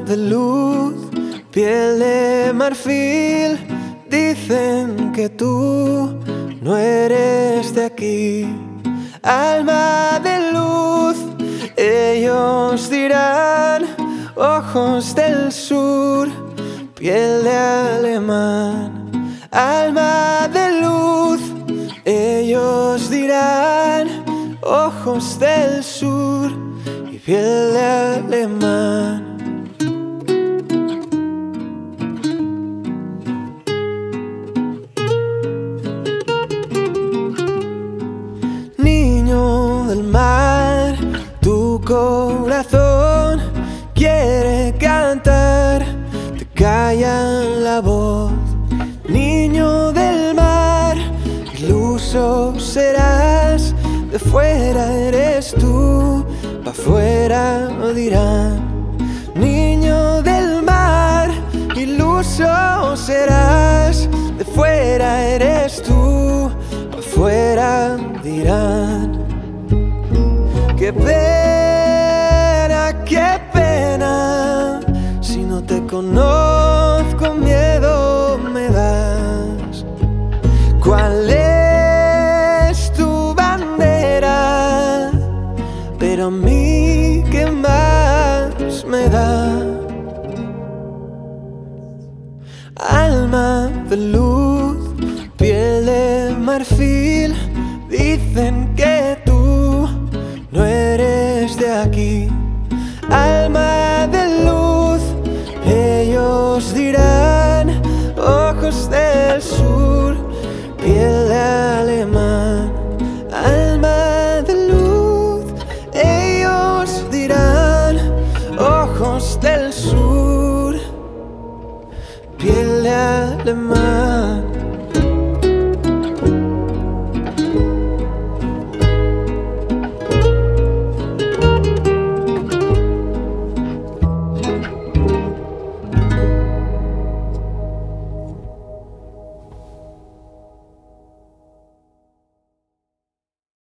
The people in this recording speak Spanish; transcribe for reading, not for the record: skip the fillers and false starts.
de luz, piel de marfil. Dicen que tú no eres de aquí. Alma de luz, ellos dirán. Ojos del sur, piel de alemán. Alma de luz, ellos dirán. Ojos del sur y piel de alemán. Niño del mar, tu corazón quiere cantar, te callan la voz. Niño del mar, iluso serás, de fuera eres tú, pa' fuera dirán. Niño del mar, iluso serás, de fuera eres tú, pa' fuera dirán. Qué pena, si no te conozco, miedo me das. ¿Cuál es tu bandera? Pero a mí, ¿qué más me da? Alma de luz, piel de marfil. Dicen que tú no eres de aquí. Alma de luz, ellos dirán. Ojos del sur, piel de alemán. Alma de luz, ellos dirán. Ojos del sur, piel de alemán.